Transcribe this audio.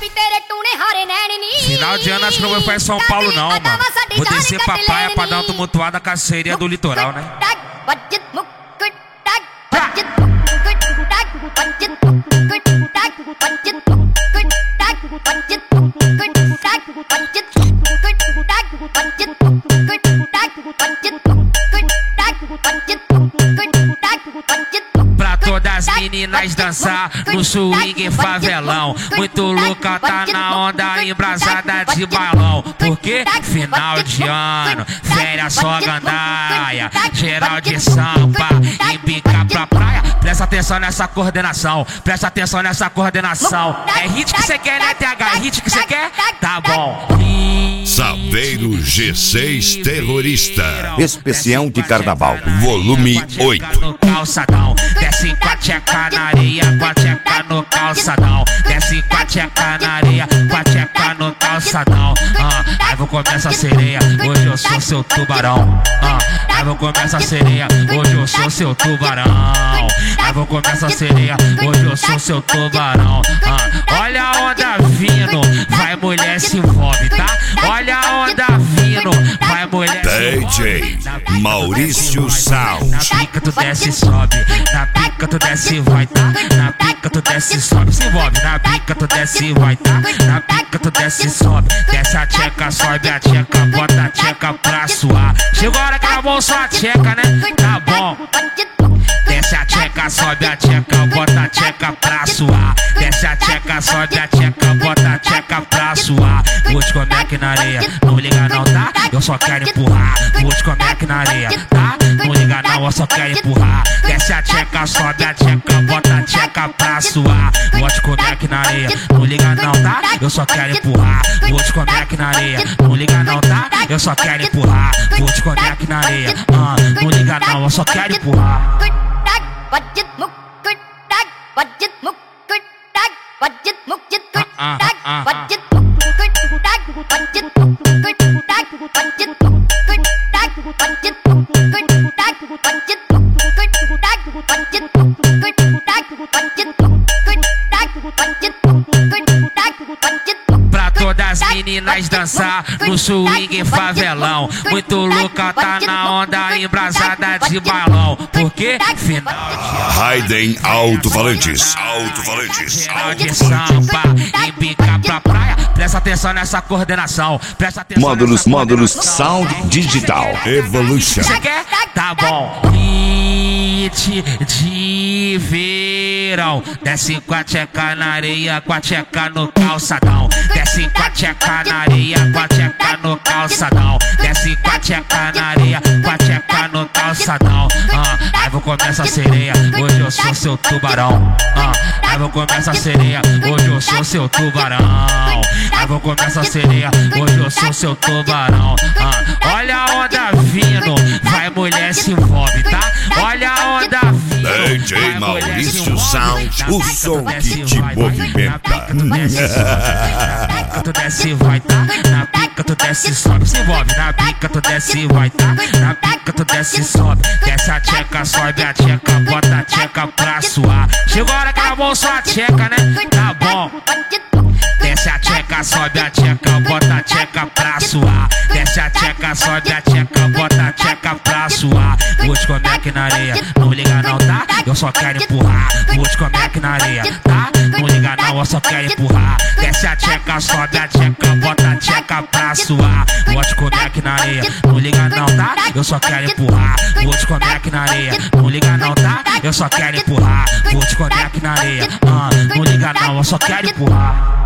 Final de ano acho que não vou pra São Paulo não, mano. Vou descer pra praia pra dar uma tumultuada com a sereia do litoral, né? Pra todas as meninas dançar no swing favelão. Muito louca, tá na onda embrasada de balão. Porque final de ano, férias só gandaia. Geral de sampa, embica pra praia. Presta atenção nessa coordenação, presta atenção nessa coordenação. É hit que cê quer, né, TH? É hit que cê quer? Tá bom. Saveiro G6 Terrorista. Especial de Carnaval. Volume 8. No calçadão, desce com a tcheca na areia, com a tcheca no calçadão. Desce com a tcheca na areia, com a tcheca no calçadão. Aí vou comer essa sereia, hoje eu sou seu tubarão. Aí vou comer essa sereia, hoje eu sou seu tubarão. Aí vou comer essa sereia, hoje eu sou seu tubarão. Olha a onda vindo, vai mulher se envolve, tá? Olha a onda vindo, vai mulher se envolve. DJ Maurício Sound. Na pica tu desce e sobe, na pica tu desce e vai, tá? Na pica tu desce e sobe, se envolve. Na pica tu desce e vai, tá? Na pica tu desce e sobe. Desce a tcheca, sobe a tcheca, bota a tcheca pra suar. Chegou a hora que acabou só a tcheca, né? Tá bom. Desce a tcheca, sobe a tcheca, bota a tcheca pra suar. Desce a tcheca, sobe a tcheca, bota a tcheca pra suar. Vou te comer aqui na areia, não liga não, tá? Eu só quero empurrar. Vou te comer aqui na areia, tá? Não liga não, eu só quero empurrar. Desce a tcheca, sobe a tcheca, bota a tcheca pra suar. Vou te comer aqui na areia, não liga não, tá? Eu só quero empurrar. Vou te comer aqui na areia, não liga não, tá? Eu só quero empurrar. Vou te comer aqui na areia, não liga não, eu só quero empurrar. Pra todas as meninas dançar no swing favelão. Muito louca, tá na onda embrasada de balão. Porque final Raiden Alto-Falantes. Alto-Falantes. de sampa, embica pra praia. Presta atenção nessa coordenação, presta atenção. Módulos Sound Digital. Evolution. Você quer? Tá bom. Hit de verão. Desce com a tcheca na areia, com a tcheca no calçadão. Desce com a tcheca na areia, com a tcheca no calçadão. Desce com a tcheca na areia, com a tcheca no calçadão. Aí vou comer essa sereia, hoje eu sou seu tubarão. Aí vou comer essa sereia, hoje eu sou seu tubarão. Aí vou comer essa sereia, hoje eu sou seu tubarão. Olha a onda vindo, vai mulher se envolve, tá? Olha a onda vindo, DJ vai mulher se Maurício envolve. Sound, o som que te movimenta. Na pica tu desce e vai, tá? Na pica tu desce e sobe, se envolve. Na pica tu desce e vai, tá? Na pica tu desce e sobe. Desce a tcheca, sobe a tcheca, bota a tcheca pra suar. Chegou a hora que acabou só a tcheca, né? Tá bom. Desce a tcheca, sobe a tcheca, bota a tcheca pra suar. Desce a tcheca, sobe a tcheca, bota a tcheca pra suar. Vou te comer aqui na areia, não liga não, tá? Eu só quero empurrar. Vou te comer aqui na areia, tá? Não liga não, eu só quero empurrar. Desce a tcheca, sobe a tcheca, bota a tcheca pra suar. Vou te comer aqui na areia, não liga não, tá? Eu só quero empurrar. Vou te comer aqui na areia, não liga não, tá? Eu só quero empurrar. Vou te comer aqui na areia, não liga não, eu só quero empurrar.